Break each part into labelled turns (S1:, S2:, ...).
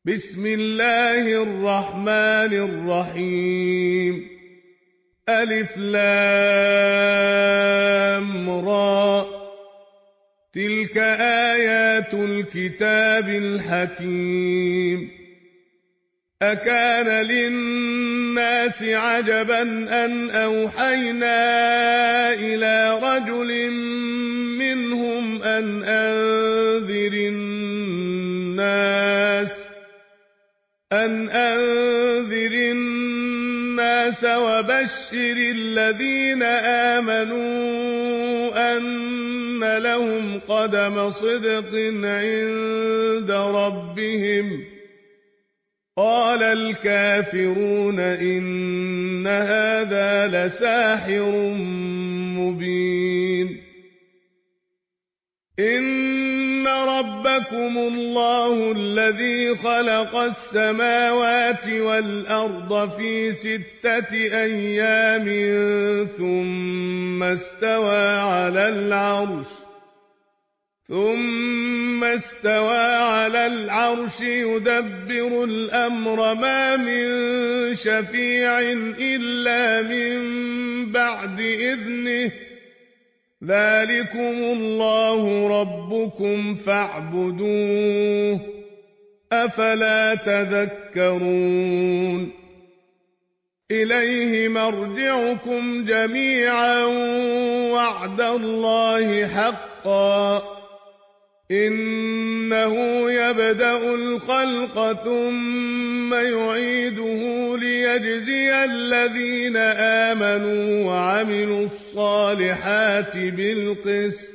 S1: بسم الله الرحمن الرحيم ألف لام را تلك آيات الكتاب الحكيم أكان للناس عجبا أن أوحينا إلى رجل منهم أن أنذر الناس وبشر الذين آمنوا أن لهم قدم صدق عند ربهم قال الكافرون إن هذا لساحر مبين إن ربكم الله الذي خلق السماوات والأرض في 6 أيام ثم استوى على العرش يدبر الأمر ما من شفيع إلا من بعد إذنه ذلكم الله ربكم فاعبدوه أفلا تذكرون إليه مرجعكم جميعا وعد الله حقا إنه يبدأ الخلق ثم يعيده ليجزي الذين آمنوا وعملوا الصالحات بالقسط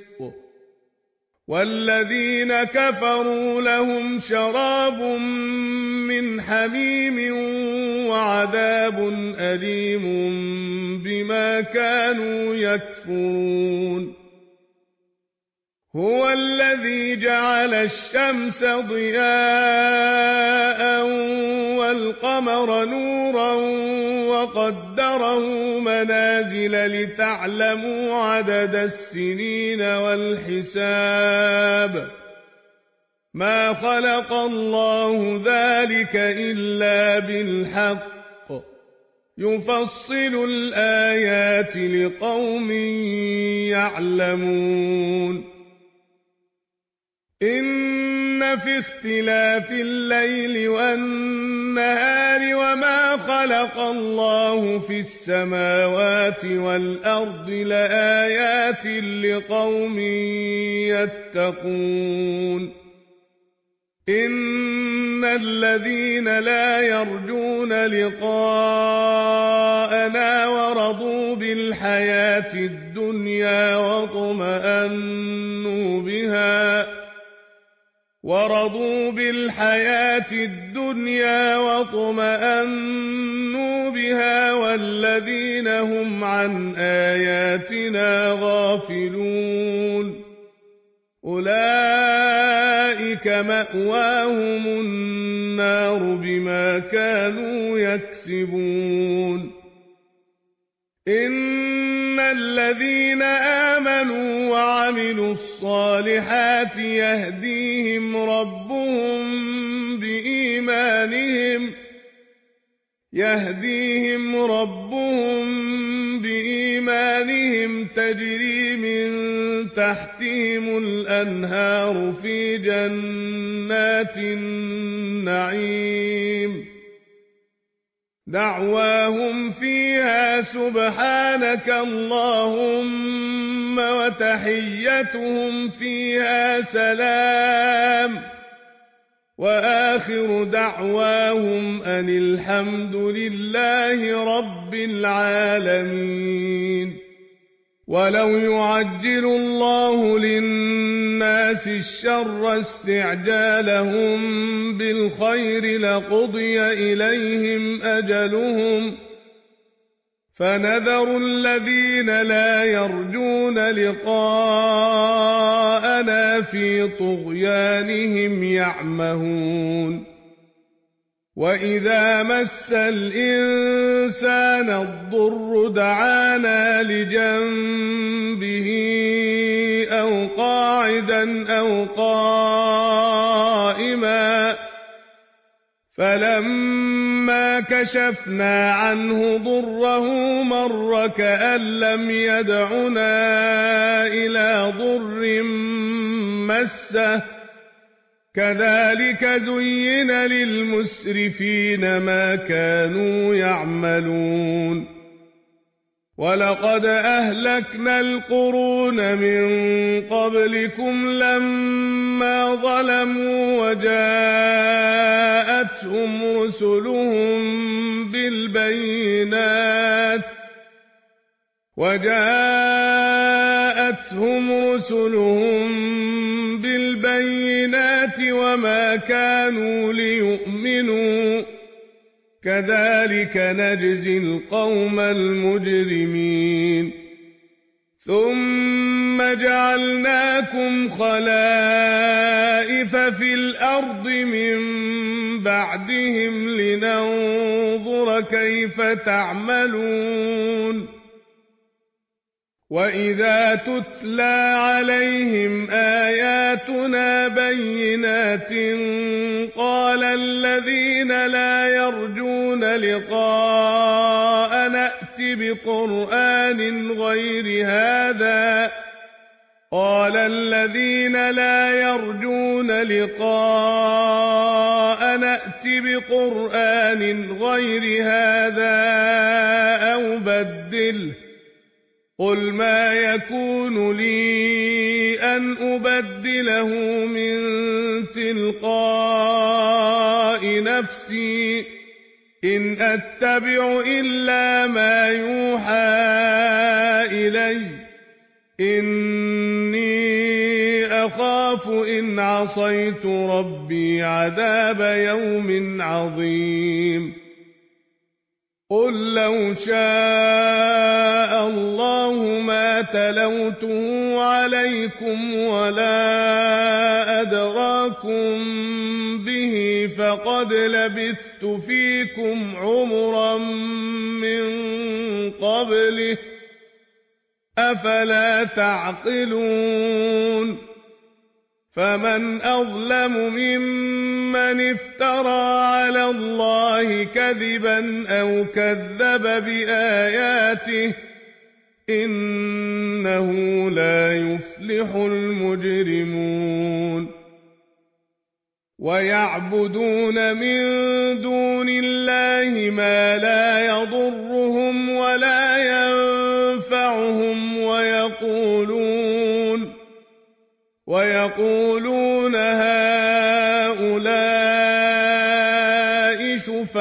S1: والذين كفروا لهم شراب من حميم وعذاب أليم بما كانوا يكفرون هو الذي جعل الشمس ضياء والقمر نورا وقدره منازل لتعلموا عدد السنين والحساب ما خلق الله ذلك إلا بالحق يفصل الآيات لقوم يعلمون إن في اختلاف الليل والنهار وما خلق الله في السماوات والأرض لآيات لقوم يتقون إن الذين لا يرجون لقاءنا ورضوا بالحياة الدنيا واطمأنوا بها والذين هم عن آياتنا غافلون أولئك مأواهم النار بما كانوا يكسبون إن الذين آمنوا وعملوا الصالحات يهديهم ربهم بإيمانهم تجري من تحتهم الأنهار في جنات النعيم دعواهم فيها سبحانك اللهم وتحيتهم فيها سلام وآخر دعواهم أن الحمد لله رب العالمين ولو يعجل الله للناس الشر استعجالهم بالخير لقضي إليهم أجلهم فنذر الذين لا يرجون لقاءنا في طغيانهم يعمهون وإذا مس الإنسان الضر دعانا لجنبه أو قاعدا أو قائما فلما كشفنا عنه ضره مر كأن لم يدعنا إلى ضر مسه كذلك زين للمسرفين ما كانوا يعملون ولقد أهلكنا القرون من قبلكم لما ظلموا وجاءتهم رسلهم بالبينات وما كانوا ليؤمنوا كذلك نجزي القوم المجرمين ثم جعلناكم خلائف في الأرض من بعدهم لننظر كيف تعملون وإذا تتلى عليهم آياتنا بينات قال الذين لا يرجون لقاءنا ائت بقرآن غير هذا أو بدله قل ما يكون لي أن أبدله من تلقاء نفسي إن أتبع إلا ما يوحى إلي إني أخاف إن عصيت ربي عذاب يوم عظيم قل لو شاء الله ما تلوته عليكم ولا أدراكم به فقد لبثت فيكم عمرا من قبله أفلا تعقلون فمن أظلم ممن افترى على الله كذبا أو كذب بآياته إنه لا يفلح المجرمون ويعبدون من دون الله ما لا يضرهم ولا ينفعهم ويقولون هؤلاء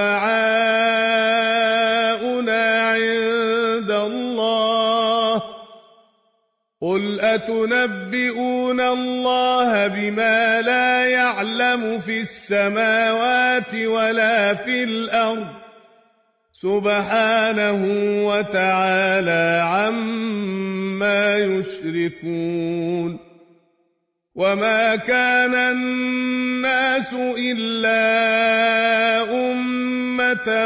S1: شفعاؤنا عند الله قل أتنبئون الله بما لا يعلم في السماوات ولا في الأرض سبحانه وتعالى عما يشركون وما كان الناس إلا أمة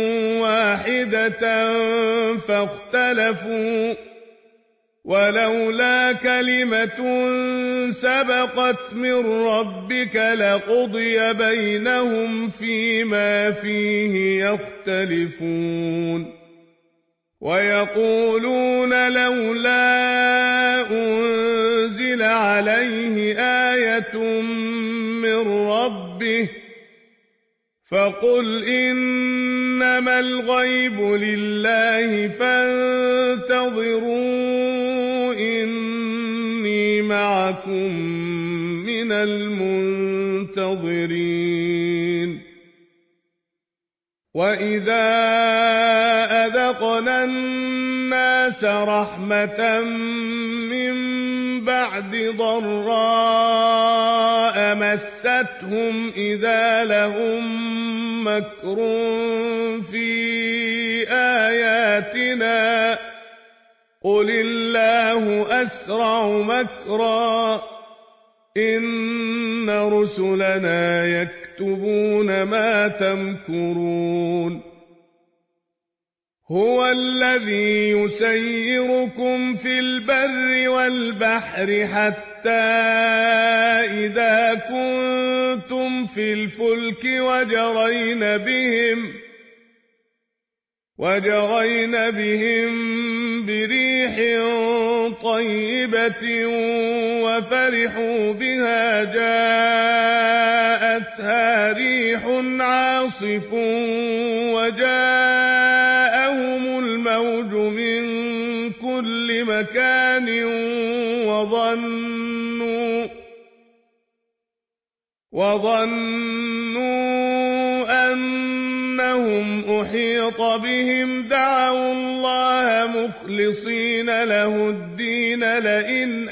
S1: واحدة فاختلفوا ولولا كلمة سبقت من ربك لقضي بينهم فيما فيه يختلفون ويقولون لولا أنزل عليه آية من ربه فقل إنما الغيب لله فانتظروا إني معكم من المنتظرين وإذا أذقنا الناس رحمة من بعد ضراء مستهم إذا لهم مكر في آياتنا قل الله أسرع مكرا إن رسلنا يكتبون ما تمكرون هو الذي يسيركم في البر والبحر حتى إذا كنتم في الفلك وجرين بهم بريح طيبة وفرحوا بها جاءتها ريح عاصف وجاءهم الموج من كل مكان وظنوا أنهم أحيط بهم دعوا الله مخلصين له الدين لئن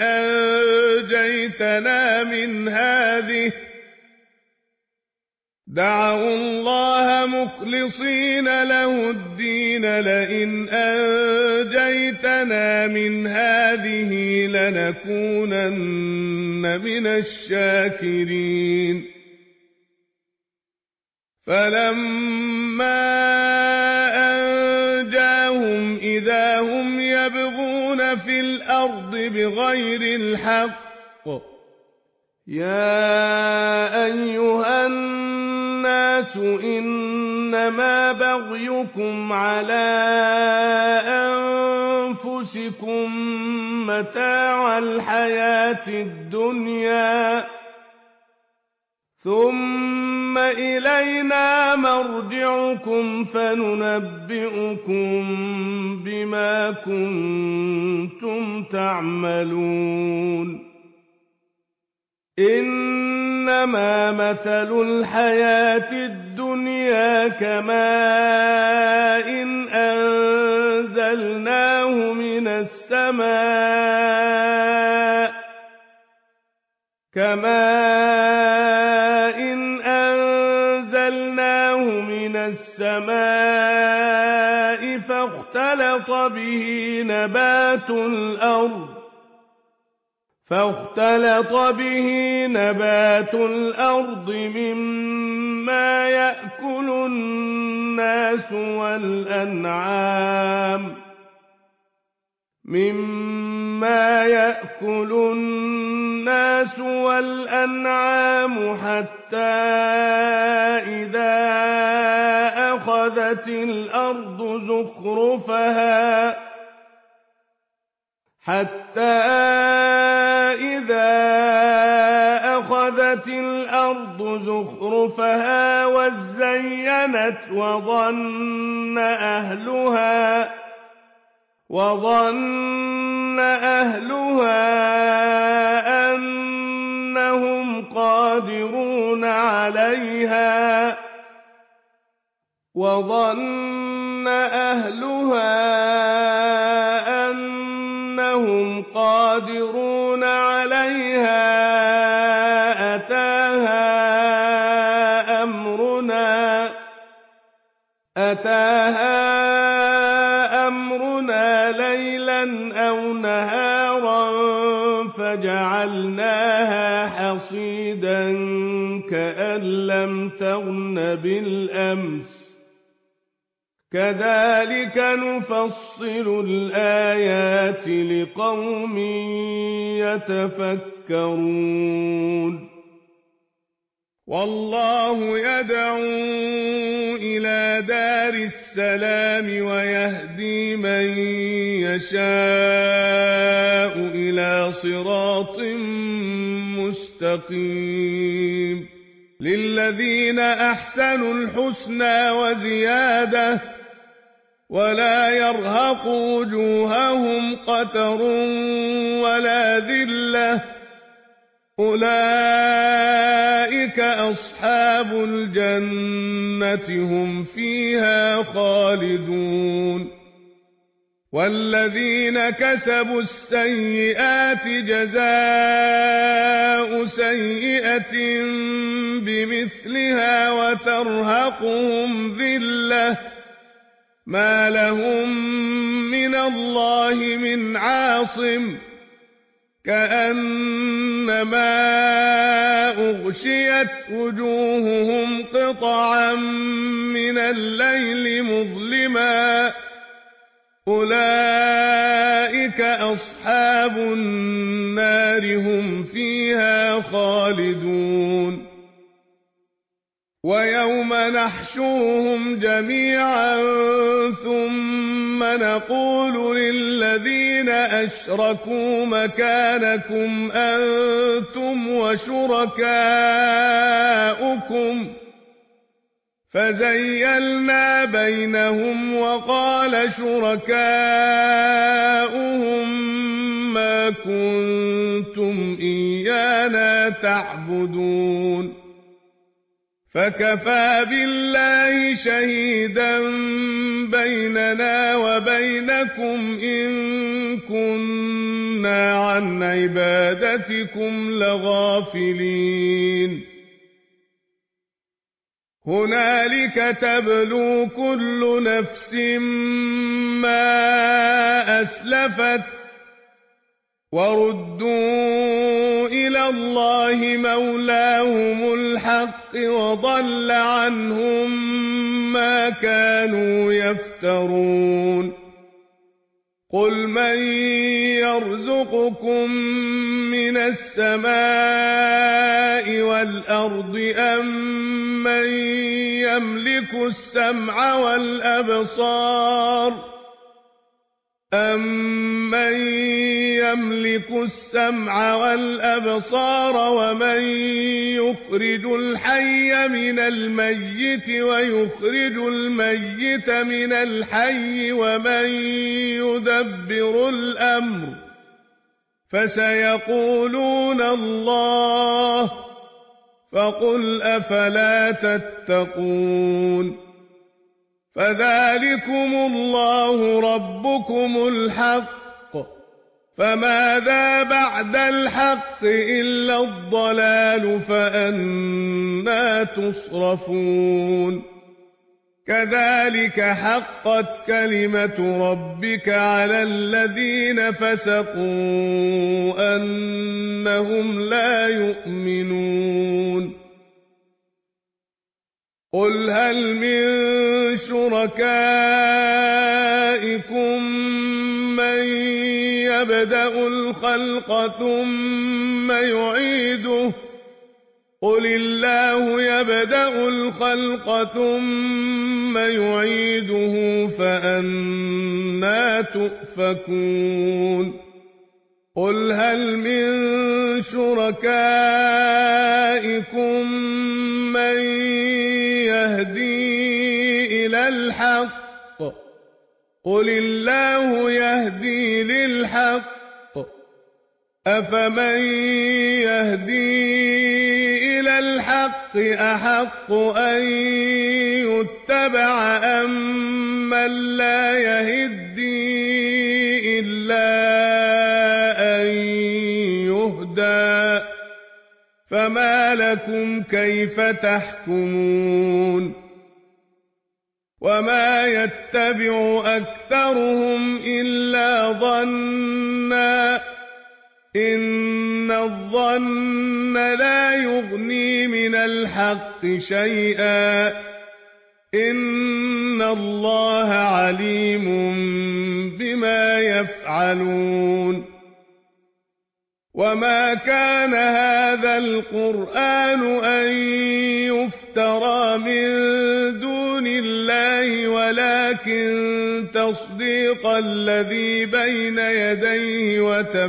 S1: أنجيتنا من هذه لنكونن من الشاكرين فلما أنجاهم إذا هم يبغون في الأرض بغير الحق يا أيها الناس إنما بغيكم على أنفسكم متاع الحياة الدنيا ثم إلينا مرجعكم فننبئكم بما كنتم تعملون إنما مثل الحياة الدنيا كماء أنزلناه من السماء فاختلط به نبات الأرض مما يأكل الناس والأنعام حتى إذا أخذت الأرض زخرفها وزينت وظن أهلها أنهم قادرون عليها أتاها أمرنا ليلا أو نهارا فجعلناها حصيدا كأن لم تغن بالأمس كذلك نفصل الآيات لقوم يتفكرون والله يدعو إلى دار السلام ويهدي من يشاء إلى صراط مستقيم للذين أحسنوا الحسنى وزيادة ولا يرهق وجوههم قتر ولا ذلة أولئك أصحاب الجنة هم فيها خالدون والذين كسبوا السيئات جزاء سيئة بمثلها وترهقهم ذلة ما لهم من الله من عاصم كأنما أغشيت وجوههم قطعا من الليل مظلما أولئك أصحاب النار هم فيها خالدون ويوم نحشرهم جميعا ثم نقول للذين أشركوا مكانكم أنتم وشركاؤكم فزيلنا بينهم وقال شركاؤهم ما كنتم إيانا تعبدون فكفى بالله شهيدا بيننا وبينكم إن كنا عن عبادتكم لغافلين هنالك تبلو كل نفس ما أسلفت وردوا إلى الله مولاهم الحق وضل عنهم ما كانوا يفترون قل من يرزقكم من السماء والأرض أمن يملك السمع والأبصار ومن يخرج الحي من الميت ويخرج الميت من الحي ومن يدبر الأمر فسيقولون الله فقل أفلا تتقون فذلكم الله ربكم الحق فماذا بعد الحق إلا الضلال فأنى تصرفون كذلك حقت كلمة ربك على الذين فسقوا أنهم لا يؤمنون قل هل من شركائكم من يبدأ الخلق ثم يعيده قل الله يبدأ الخلق ثم يعيده فأنى تؤفكون قل هل من شركائكم من يهدي إلى الحق قل الله يهدي للحق أفمن يهدي إلى الحق أحق أن يتبع أمن لا يهدي إلا أن يهدى فما لكم كيف تحكمون وما يتبع أكثرهم إلا ظنا إن الظن لا يغني من الحق شيئا إن الله عليم بما يفعلون وما كان هذا القرآن أن يفترى من دون الله ولكن تصديق الذي بين يديه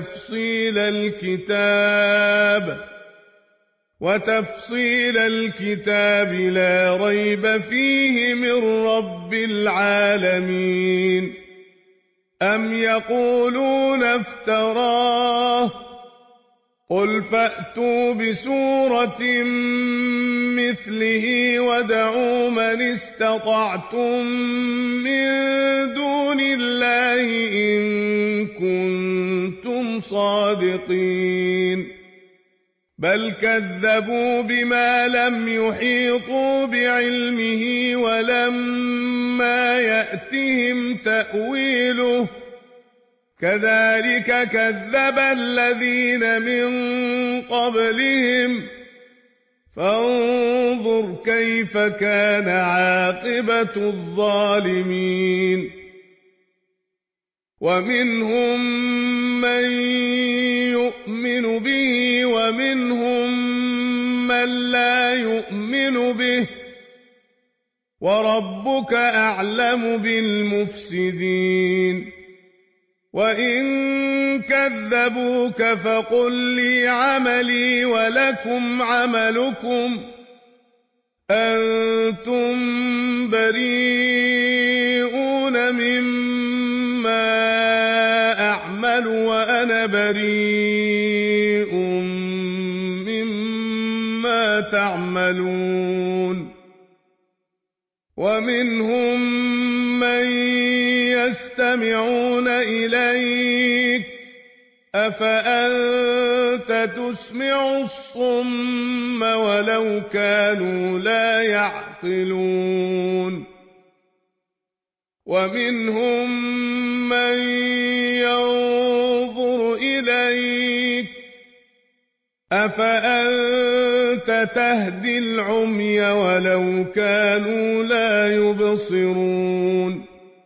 S1: وتفصيل الكتاب لا ريب فيه من رب العالمين أم يقولون افتراه قل فأتوا بسورة مثله وادعوا من استطعتم من دون الله إن كنتم صادقين بل كذبوا بما لم يحيطوا بعلمه ولما يأتهم تأويله كذلك كذب الذين من قبلهم فانظر كيف كان عاقبة الظالمين ومنهم من يؤمن به ومنهم من لا يؤمن به وَرَبُّكَ أَعْلَمُ بِالْمُفْسِدِينَ وَإِن كَذَّبُوكَ فَقُل لِّي عَمَلِي وَلَكُمْ عَمَلُكُمْ أَنتُم بَرِيئُونَ مِمَّا أَعْمَلُ وَأَنَا بَرِيءٌ مِّمَّا تَعْمَلُونَ وَمِنْهُم مَّن يَسْتَمِعُونَ إِلَيْكَ ۚ أَفَأَنتَ تُسْمِعُ الصُّمَّ وَلَوْ كَانُوا لَا يَعْقِلُونَ وَمِنْهُم مَّن يَنظُرُ إِلَيْكَ ۚ أَفَأَنتَ تَهْدِي الْعُمْيَ وَلَوْ كَانُوا لَا يُبْصِرُونَ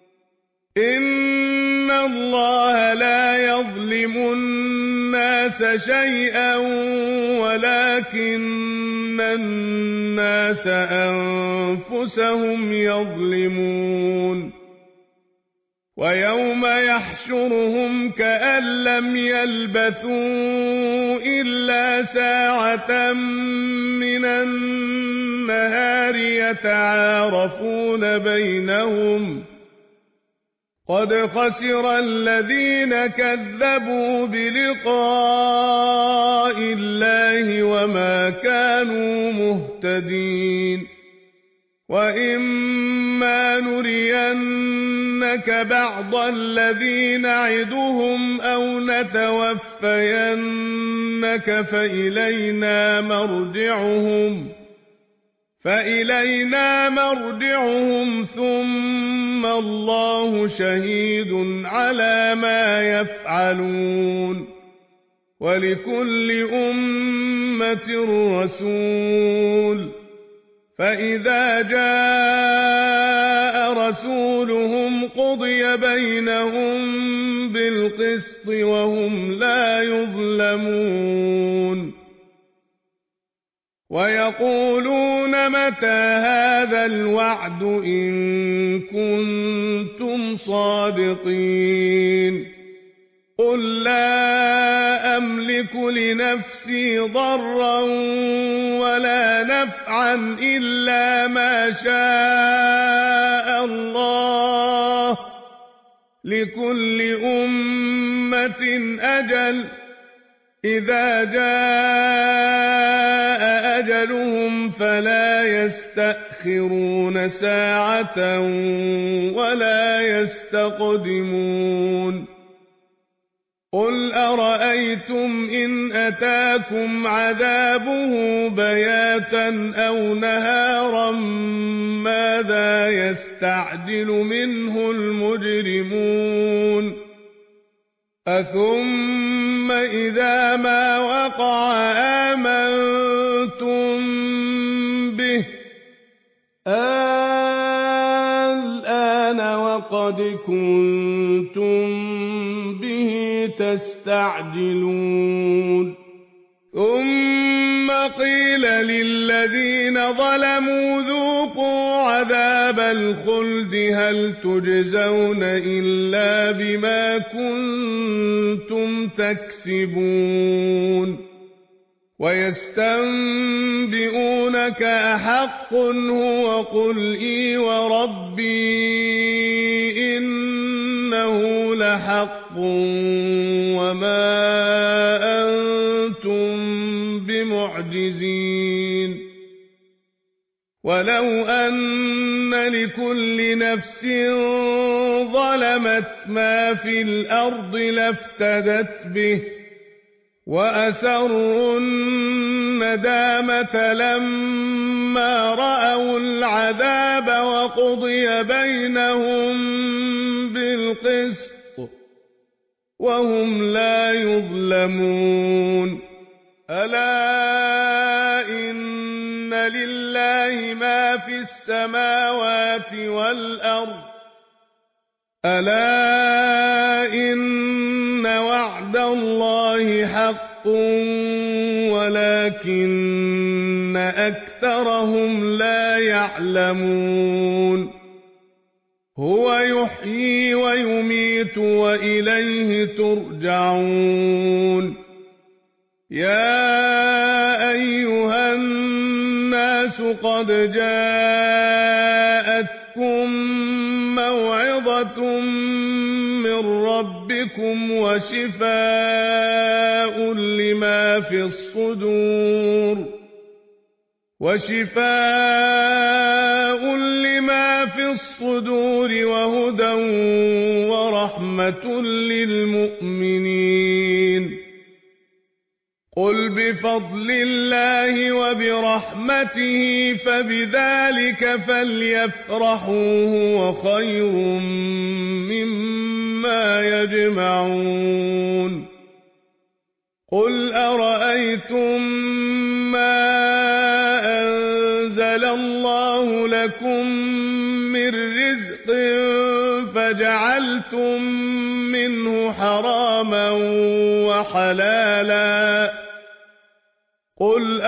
S1: إِنَّ اللَّهَ لَا يَظْلِمُ النَّاسَ شَيْئًا وَلَٰكِنَّ النَّاسَ أَنفُسَهُمْ يَظْلِمُونَ وَيَوْمَ يَحْشُرُهُمْ كَأَن لَّمْ يَلْبَثُوا إِلَّا سَاعَةً مِّنَ النَّهَارِ يَتَعَارَفُونَ بَيْنَهُمْ قَدْ خَسِرَ الَّذِينَ كَذَّبُوا بِلِقَاءِ اللَّهِ وَمَا كَانُوا مُهْتَدِينَ وَإِمَّا نُرِيَنَّكَ بَعْضَ الَّذِي نَعِدُهُمْ أَوْ نَتَوَفَّيَنَّكَ فَإِلَيْنَا مَرْجِعُهُمْ ثُمَّ اللَّهُ شَهِيدٌ عَلَىٰ مَا يَفْعَلُونَ وَلِكُلِّ أُمَّةٍ رَّسُولٌ ۖ فَإِذَا جَاءَ رَسُولُهُمْ قُضِيَ بَيْنَهُم بِالْقِسْطِ وَهُمْ لَا يُظْلَمُونَ وَيَقُولُونَ مَتَىٰ هَٰذَا الْوَعْدُ إِن كُنتُمْ صَادِقِينَ قُل لَّا أَمْلِكُ لِنَفْسِي ضَرًّا وَلَا نَفْعًا إِلَّا مَا شَاءَ اللَّهُ ۗ لِكُلِّ أُمَّةٍ أَجَلٌ ۚ إِذَا جَاءَ أَجَلُهُمْ فَلَا يَسْتَأْخِرُونَ سَاعَةً وَلَا يَسْتَقْدِمُونَ قُلْ أَرَأَيْتُمْ إِنْ أَتَاكُمْ عَذَابُهُ بَيَاتًا أَوْ نَهَارًا مَّاذَا يَسْتَعْجِلُ مِنْهُ الْمُجْرِمُونَ أَثُمَّ إِذَا مَا وَقَعَ آمَنتُم بِهِ ۚ الْآنَ وَقَدْ كُنتُم بِهِ تَسْتَعْجِلُونَ ثُمَّ قِيلَ لِلَّذِينَ ظَلَمُوا ذُوقُوا عَذَابَ الْخُلْدِ هَلْ تُجْزَوْنَ إِلَّا بِمَا كُنتُمْ تَكْسِبُونَ وَيَسْتَنبِئُونَكَ أَحَقٌّ هُوَ ۖ قُلْ إِي وَرَبِّي إِنَّهُ لَحَقٌّ وَمَا أَنتُم بِمُعْجِزِينَ وَلَوْ أَنَّ لِكُلِّ نَفْسٍ ظَلَمَتْ مَا فِي الْأَرْضِ لَافْتَدَتْ بِهِ وَأَسَرُّوا النَّدَامَةَ لَمَّا رَأَوُا الْعَذَابَ وَقُضِيَ بَيْنَهُم بِالْقِسْطِ وَهُمْ لَا يُظْلَمُونَ أَلَا إِنَّ لِلَّهِ مَا فِي السَّمَاوَاتِ وَالْأَرْضِ أَلَا إِنَّ وَعْدَ اللَّهِ حَقٌّ وَلَٰكِنَّ أَكْثَرَ أكثرهم لا يعلمون هو يحيي ويميت وإليه ترجعون يا أيها الناس قد جاءتكم موعظة من ربكم وشفاء لما في الصدور وهدى ورحمة للمؤمنين قل بفضل الله وبرحمته فبذلك فليفرحوا هو خير مما يجمعون قل أرأيتم ما أنزل الله لكم من رزق فجعلتم منه حراما وحلالا قل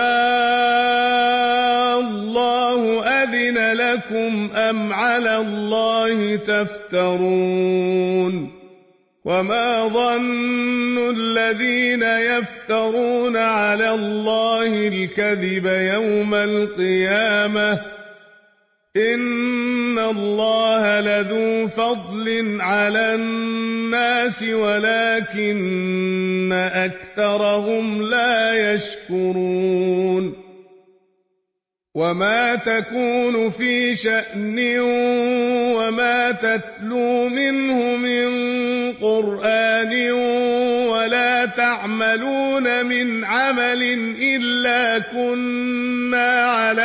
S1: الله أذن لكم أم على الله تفترون وما ظن الذين يفترون على الله الكذب يوم القيامة إن الله لذو فضل على الناس ولكن أكثرهم لا يشكرون وما تكون في شأن وما تتلو منه من قرآن ولا تعملون من عمل إلا كنا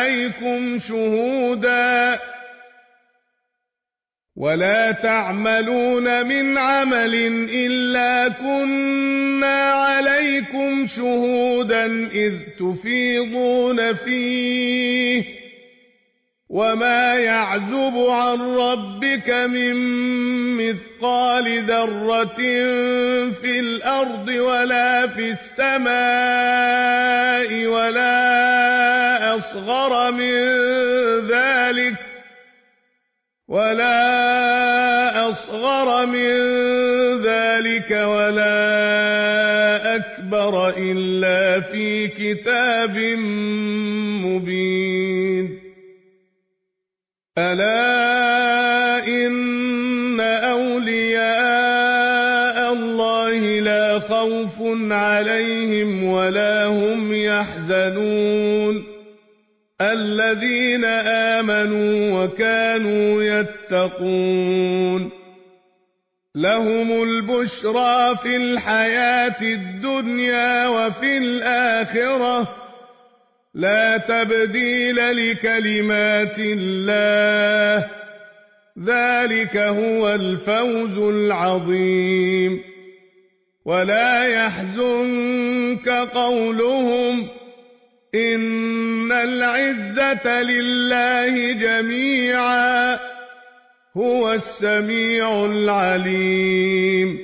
S1: عليكم شهودا إذ تفيضون فيه وما يعزب عن ربك من مثقال ذرة في الأرض ولا في السماء ولا أصغر من ذلك ولا أكبر إلا في كتاب مبين ألا إن أولياء الله لا خوف عليهم ولا هم يحزنون الذين آمنوا وكانوا يتقون لهم البشرى في الحياة الدنيا وفي الآخرة لا تبديل لكلمات الله ذلك هو الفوز العظيم ولا يحزنك قولهم إن العزة لله جميعا هو السميع العليم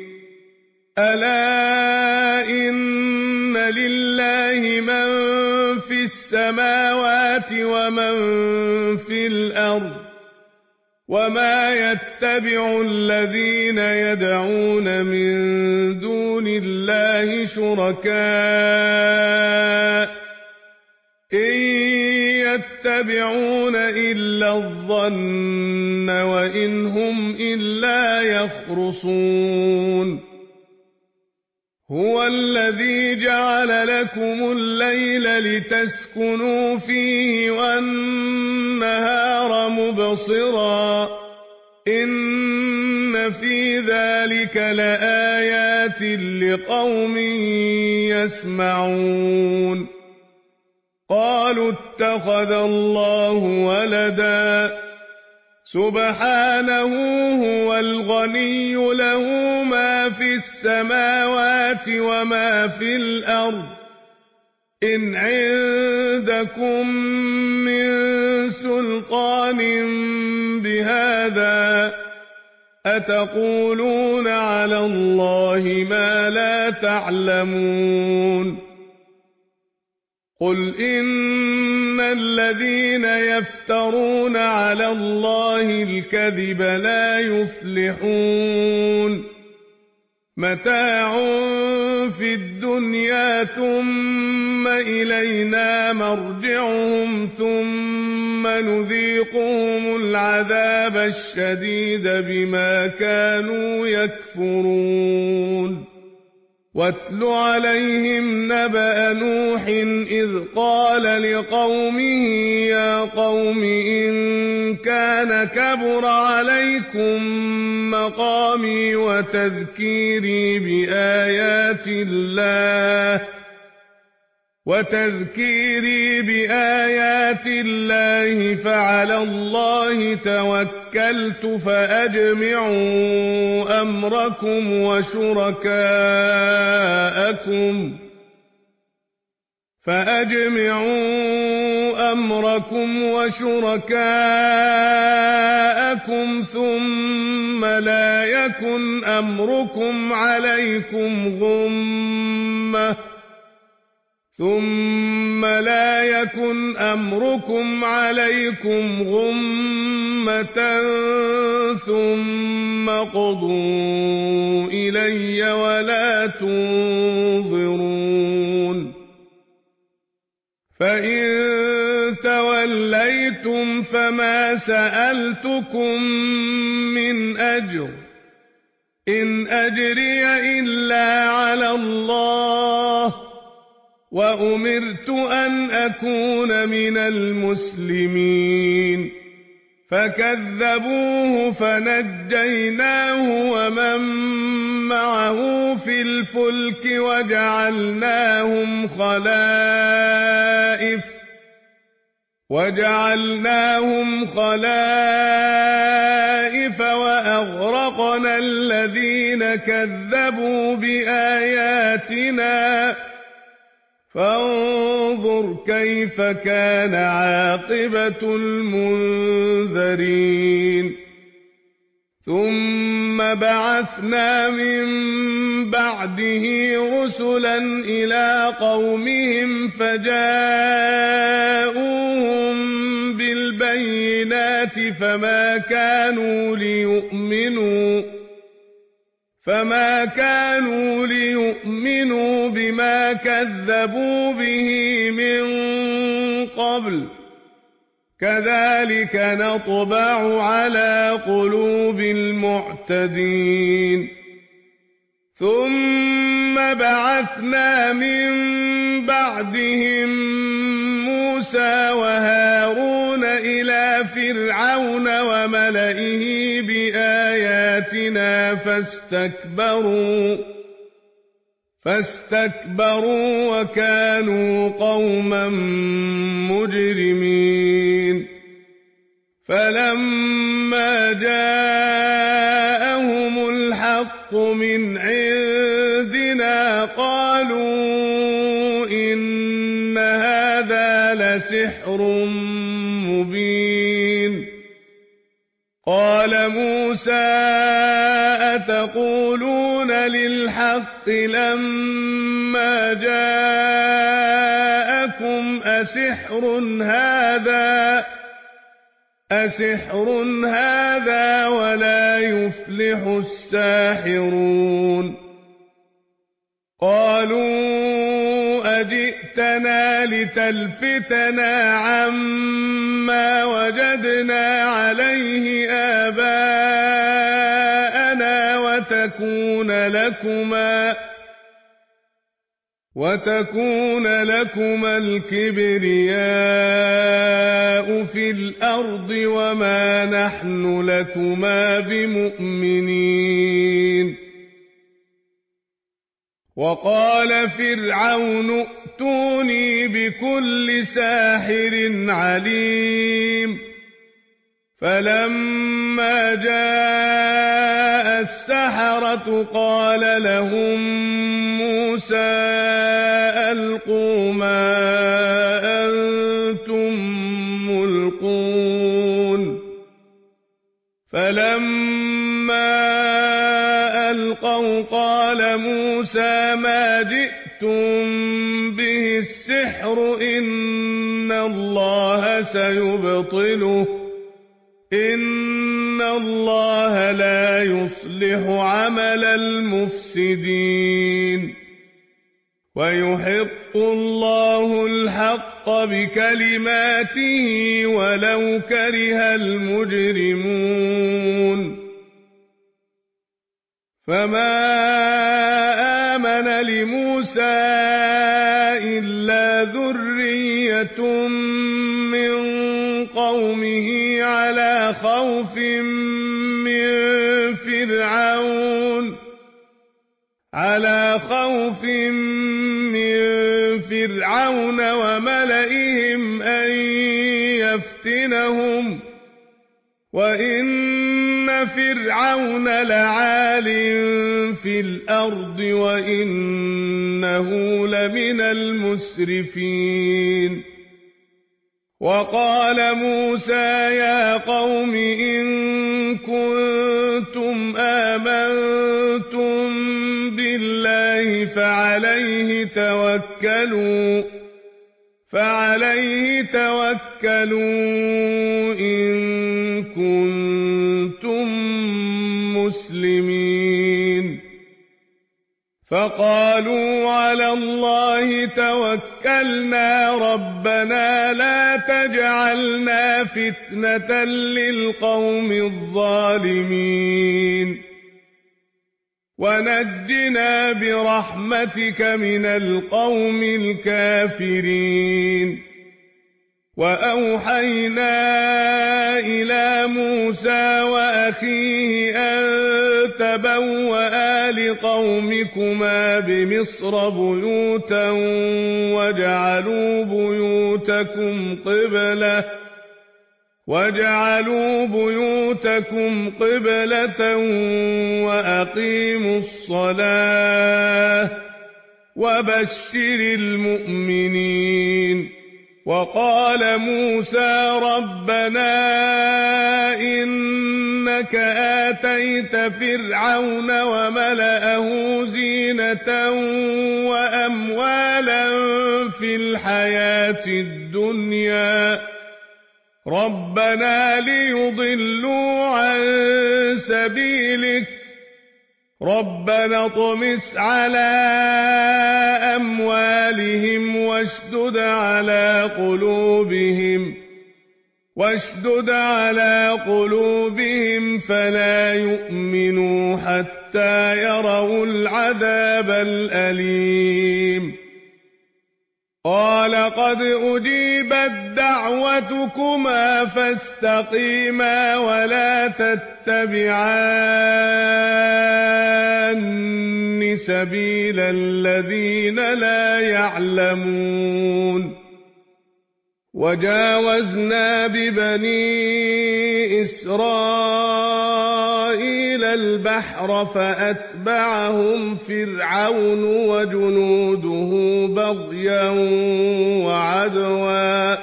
S1: ألا إن لله من في السماوات ومن في الأرض وما يتبع الذين يدعون من دون الله شركاء إن يتبعون إلا الظن وإن هم إلا يخرصون هو الذي جعل لكم الليل لتسكنوا فيه والنهار مبصرا إن في ذلك لآيات لقوم يسمعون قالوا اتخذ الله ولدا سبحانه هو الغني له ما في السماوات وما في الأرض إن عندكم من سلطان بهذا أتقولون على الله ما لا تعلمون قُلْ إِنَّ الَّذِينَ يَفْتَرُونَ عَلَى اللَّهِ الْكَذِبَ لَا يُفْلِحُونَ مَتَاعٌ فِي الدُّنْيَا ثُمَّ إِلَيْنَا مَرْجِعُهُمْ ثُمَّ نُذِيقُهُمُ الْعَذَابَ الشَّدِيدَ بِمَا كَانُوا يَكْفُرُونَ وَاتْلُ عَلَيْهِمْ نَبَأَ نُوحٍ إِذْ قَالَ لِقَوْمِهِ يَا قَوْمِ إِن كَانَ كَبُرَ عَلَيْكُم مَّقَامِي وَتَذْكِيرِي بِآيَاتِ اللَّهِ فَعَلَى اللَّهِ تَوَكَّلْتُ فَأَجْمِعُوا أَمْرَكُمْ وَشُرَكَاءَكُمْ ثُمَّ لَا يَكُنْ أَمْرُكُمْ عَلَيْكُمْ غُمَّةً ثُمَّ اقْضُوا إِلَيَّ وَلَا تُنظِرُونِ فَإِن تَوَلَّيْتُمْ فَمَا سَأَلْتُكُم مِّنْ أَجْرٍ ۖ إِنْ أَجْرِيَ إِلَّا عَلَى اللَّهِ ۖ وَأُمِرْتُ أَنْ أَكُونَ مِنَ الْمُسْلِمِينَ فَكَذَّبُوهُ فَنَجَّيْنَاهُ وَمَن مَّعَهُ فِي الْفُلْكِ وَجَعَلْنَاهُمْ خَلَائِفَ وَأَغْرَقْنَا الَّذِينَ كَذَّبُوا بِآيَاتِنَا ۖ فَانظُرْ كَيْفَ كَانَ عَاقِبَةُ الْمُنذَرِينَ ثُمَّ بَعَثْنَا مِن بَعْدِهِ رُسُلًا إِلَىٰ قَوْمِهِمْ فَجَاءُوهُم بِالْبَيِّنَاتِ فَمَا كَانُوا لِيُؤْمِنُوا بِمَا كَذَّبُوا بِهِ مِن قَبْلُ ۚ كَذَٰلِكَ نَطْبَعُ عَلَىٰ قُلُوبِ الْمُعْتَدِينَ ثُمَّ بَعَثْنَا مِن بَعْدِهِم مُّوسَىٰ وَهَارُونَ إِلَىٰ فِرْعَوْنَ وَمَلَئِهِ بِآيَاتِنَا فَاسْتَكْبَرُوا وَكَانُوا قَوْمًا مُّجْرِمِينَ فَلَمَّا جَاءَهُمُ الْحَقُّ مِنْ عِندِنَا قَالُوا إِنَّ هَٰذَا لَسِحْرٌ مُّبِينٌ قَالَ مُوسَىٰ أَتَقُولُونَ لِلْحَقِّ لَمَّا جَاءَكُمْ أَسِحْرٌ هَٰذَا وَلَا يُفْلِحُ السَّاحِرُونَ قَالُوا أَجِئْتَنَا لِتَلْفِتَنَا عَمَّا وَجَدْنَا عَلَيْهِ آبَاءَنَا وَتَكُونَ لَكُمَا الْكِبْرِيَاءُ فِي الْأَرْضِ وَمَا نَحْنُ لَكُمَا بِمُؤْمِنِينَ وَقَالَ فِرْعَوْنُ ائْتُونِي بِكُلِّ سَاحِرٍ عَلِيمٍ فَلَمَّا جَاءَ السَّحَرَةُ قَالَ لَهُم مُّوسَىٰ أَلْقُوا مَا أَنتُم مُّلْقُونَ فَلَمَّا أَلْقَوْا قَالَ مُوسَىٰ مَا جِئْتُم جئتم به السحر إن الله سيبطله إن الله لا يصلح عمل المفسدين ويحق الله الحق بكلماته ولو كره المجرمون فما آمن لموسى إلا ذرية من قومه على خوف من فرعون وملئهم أن يفتنهم وإن فرعون لعال في الأرض وإنه لمن المسرفين وقال موسى يا قوم إن كنتم آمنتم بالله فعليه توكلوا إن كنتم مسلمين فقالوا على الله توكلنا ربنا لا تجعلنا فتنة للقوم الظالمين ونجنا برحمتك من القوم الكافرين وأوحينا إلى موسى وأخيه أن تبوأ لقومكما بمصر بيوتا واجعلوا بيوتكم قبلة وأقيموا الصلاة وبشر المؤمنين وقال موسى ربنا إنك آتيت فرعون وملأه زينة وأموالا في الحياة الدنيا ربنا ليضلوا عن سبيلك ربنا اطمس على أموالهم واشدد على قلوبهم فلا يؤمنوا حتى يروا العذاب الأليم قال قد أجيبت دعوتكما فاستقيما ولا تتبعان سبيل الذين لا يعلمون وجاوزنا ببني إسرائيل البحر فأتبعهم فرعون وجنوده بغيا وعدوا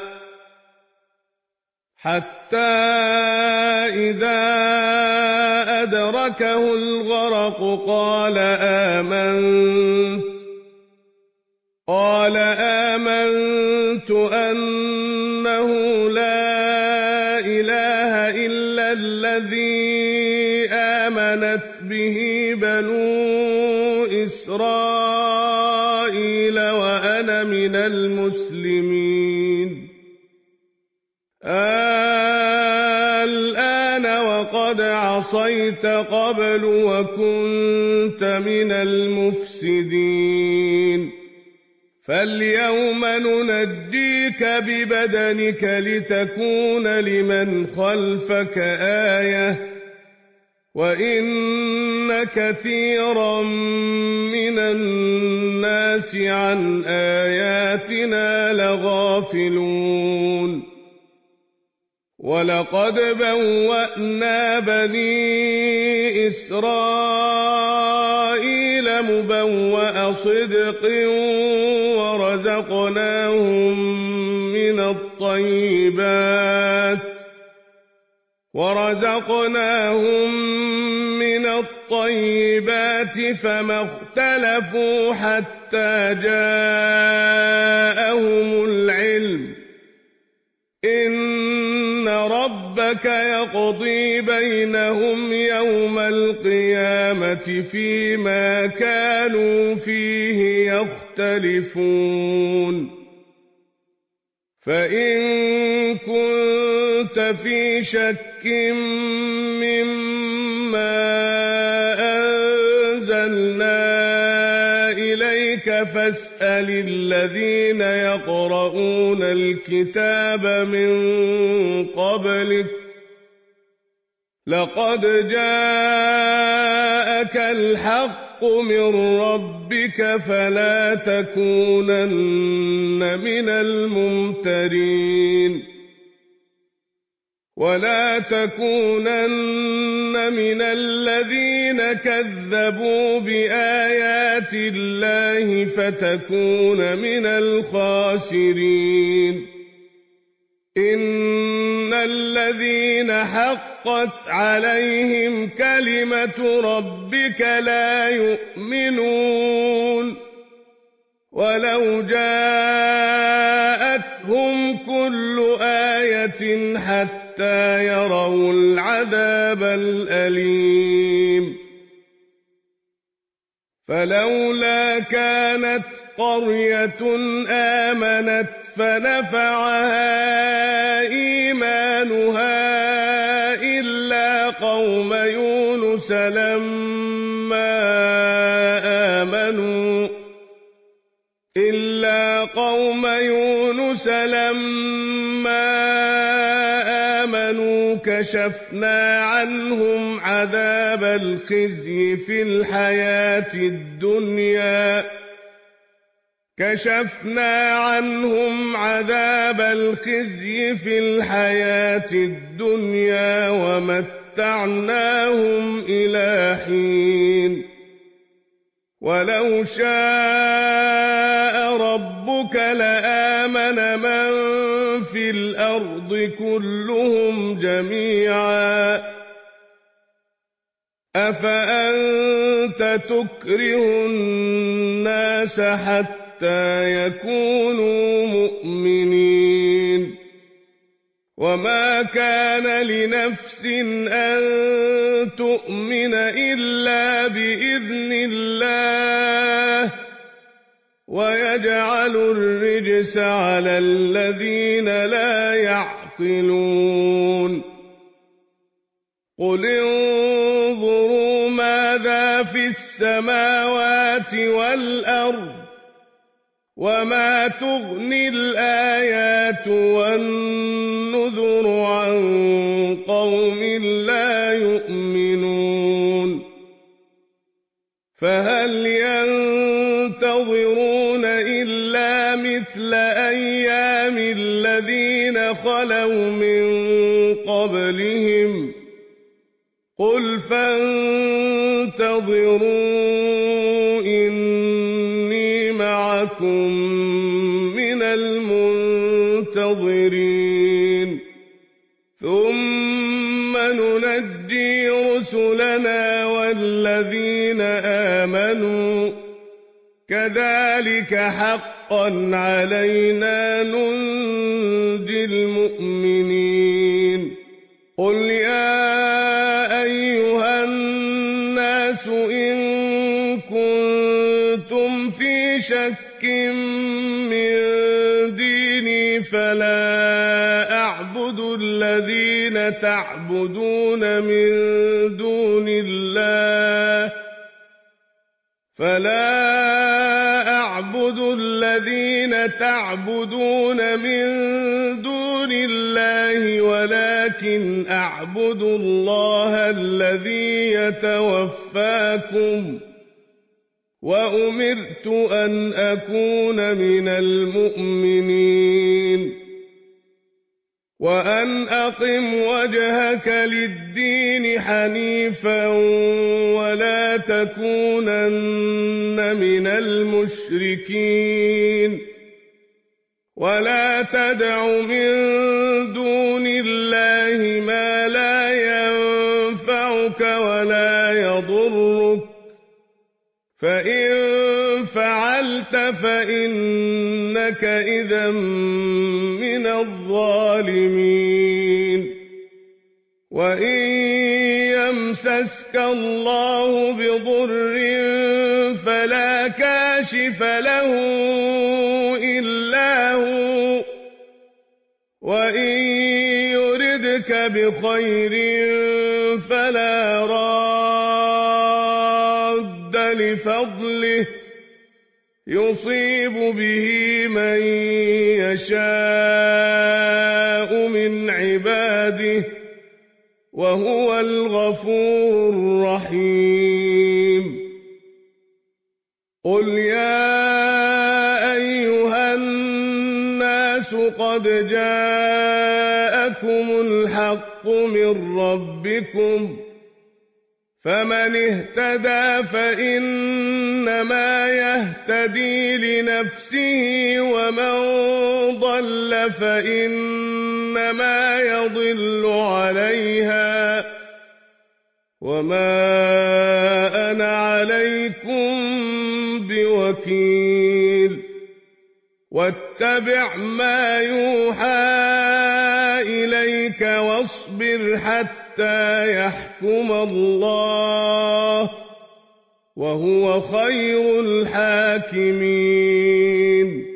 S1: حتى إذا أدركه الغرق قال آمنت أنه لا إله إلا الذي آمنت به بنو إسرائيل وأنا من المسلمين الآن وقد عصيت قبل وكنت من المفسدين فاليوم ننجيك ببدنك لتكون لمن خلفك آية وإن كثيرا من الناس عن آياتنا لغافلون ولقد بوأنا بني إسرائيل مبوأ صدق ورزقناهم من الطيبات وَرَزَقْنَاهُم مِّنَ الطَّيِّبَاتِ فَمَا اخْتَلَفُوا حَتَّىٰ جَاءَهُمُ الْعِلْمُ ۚ إِنَّ رَبَّكَ يَقْضِي بَيْنَهُمْ يَوْمَ الْقِيَامَةِ فِيمَا كَانُوا فِيهِ يَخْتَلِفُونَ فَإِن كُنتَ فِي شَكٍّ مِّمَّا أَنزَلْنَا إِلَيْكَ فَاسْأَلِ الَّذِينَ يَقْرَءُونَ الْكِتَابَ مِن قَبْلِكَ ۚ لَقَدْ جَاءَكَ الْحَقُّ مِن رَّبِّكَ فَلَا تَكُونَنَّ مِنَ الْمُمْتَرِينَ وَلَا تَكُونَنَّ مِنَ الَّذِينَ كَذَّبُوا بِآيَاتِ اللَّهِ فَتَكُونَ مِنَ الْخَاسِرِينَ إِنَّ الَّذِينَ حَقَّتْ عَلَيْهِمْ كَلِمَةُ رَبِّكَ لَا يُؤْمِنُونَ وَلَوْ جَاءَتْهُمْ كُلُّ آيَةٍ حَتَّىٰ يَرَوُا الْعَذَابَ الْأَلِيمَ فَلَوْلَا كَانَتْ قَرْيَةٌ آمَنَتْ فَنَفَعَهَا إِيمَانُهَا إِلَّا قَوْمَ يُونُسَ لَمَّا آمَنُوا كَشَفْنَا عَنْهُمْ عَذَابَ الْخِزْيِ فِي الْحَيَاةِ الدُّنْيَا وَمَتَّعْنَاهُمْ إِلَىٰ حِينٍ وَلَوْ شَاءَ رَبُّكَ لَآمَنَ مَن فِي الْأَرْضِ كُلُّهُمْ جَمِيعًا ۚ أَفَأَنتَ تُكْرِهُ النَّاسَ حَتَّىٰ يَكُونُوا مُؤْمِنِينَ وَمَا كَانَ لِنَفْسٍ أَن تُؤْمِنَ إِلَّا بِإِذْنِ اللَّهِ ۚ وَيَجْعَلُ الرِّجْسَ عَلَى الَّذِينَ لَا يَعْقِلُونَ قُلِ انظُرُوا مَاذَا فِي السَّمَاوَاتِ وَالْأَرْضِ ۚ وَمَا تُغْنِي الْآيَاتُ وَالنُّذُرُ عَن قَوْمٍ لَّا يُؤْمِنُونَ فَهَلْ يَنتَظِرُونَ إِلَّا مِثْلَ أَيَّامِ الَّذِينَ خَلَوْا مِن قَبْلِهِمْ ۚ قُلْ فَانتَظِرُوا إِنِّي مَعَكُم مِّنَ الْمُنتَظِرِينَ ثُمَّ نُنَجِّي رُسُلَنَا وَالَّذِينَ آمَنُوا ۚ كَذَٰلِكَ حَقًّا عَلَيْنَا نُنجِي الْمُؤْمِنِينَ قُلْ يَا أَيُّهَا النَّاسُ إِن كُنتُمْ فِي شَكٍّ مِّن دِينِي فَلَا أَعْبُدُ الَّذِينَ تَعْبُدُونَ مِن دُونِ اللَّهِ وَلَٰكِنْ أَعْبُدُ اللَّهَ الَّذِي يَتَوَفَّاكُمْ ۖ وَأُمِرْتُ أَنْ أَكُونَ مِنَ الْمُؤْمِنِينَ وَأَنْ أَقِمْ وَجْهَكَ لِلدِّينِ حَنِيفًا وَلَا تَكُونَنَّ مِنَ الْمُشْرِكِينَ وَلَا تَدْعُ مِن دُونِ اللَّهِ مَا لَا يضرك فإن فعلت فإنك إذا من الظالمين وإن يمسسك الله بضر فلا كاشف له إلا هو وإن يردك بخير فلا راد لفضله يصيب به من يشاء من عباده وهو الغفور الرحيم قل يا أيها الناس قد جاءكم الحق من ربكم فمن اهتدى فإنما يهتدي لنفسه ومن ضل فإنما يضل عليها وما أنا عليكم بوكيل واتبع ما يوحى إليك واصبر حتى يحكم الله وهو خير الحاكمين